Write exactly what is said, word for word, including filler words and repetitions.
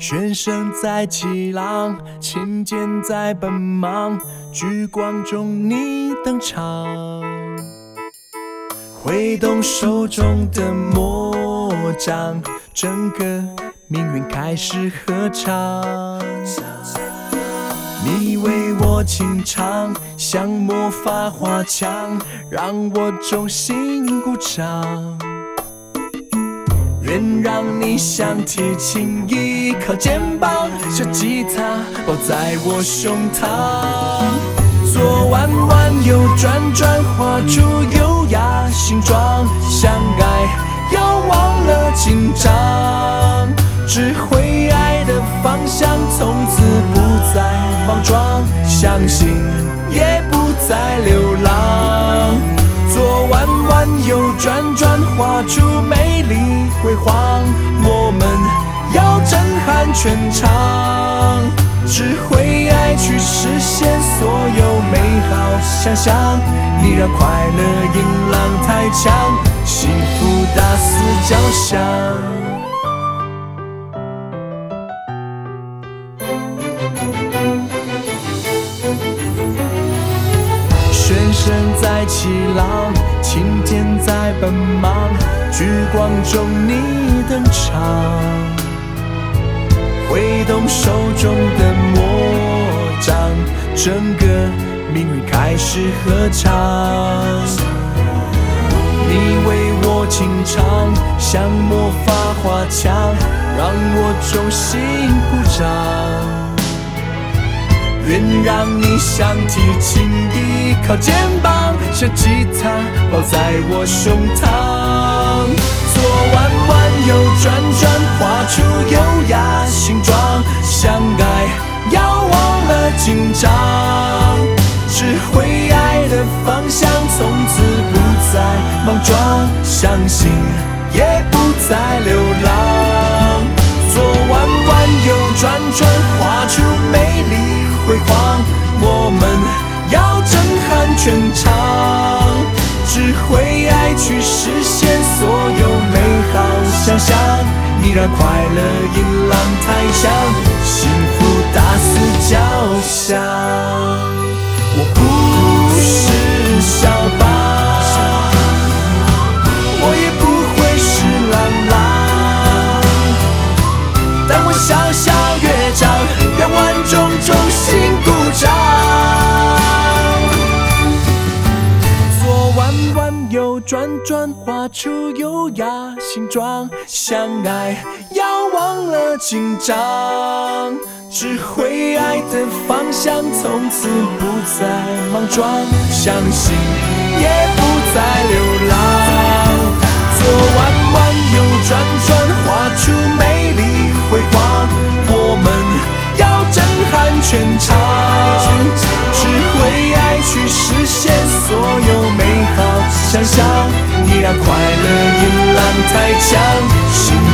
弦声在起浪，琴键在奔忙，聚光中你登场，挥动手中的魔杖，整个命运开始合唱。你为我轻唱，像魔法花枪，让我衷心鼓掌。愿让你像提琴依靠肩膀，小吉他抱在我胸膛，左弯弯右转转，画出优雅形状，相爱要忘了紧张，只会爱的方向，从此不再莽撞，相信也不再流浪。左弯弯右转转，画出美丽辉煌，我们要震撼全场，只会爱去实现所有美好想象。你让快乐音浪太强，幸福打死交响。弦声在起浪，琴键在奔忙，聚光中你登场，挥动手中的魔杖，整个命运开始合唱。你为我轻唱，像魔法花枪，让我衷心鼓掌。愿让你像提琴依靠肩膀，像吉他抱在我胸膛，左弯弯右转转，画出优雅形状，相爱要忘了紧张，只会爱的方向，从此不再莽撞，相信也不再流浪。左弯弯右转转，画出美丽辉煌，我们要震撼全场，只会爱去实现所有美好想象。你让快乐音浪太强，幸福打死交响。我不是小巴，我也不会是郎朗，但我小小乐章，让万众衷心鼓掌。左弯弯右转转，画出优雅形状，相爱要忘了紧张，只会爱的方向，从此不再莽撞，相信也不再流浪。左弯弯右转转，画出美丽辉煌，我们要震撼全场，只会爱去实现所有美好想象。你让快乐音浪太强，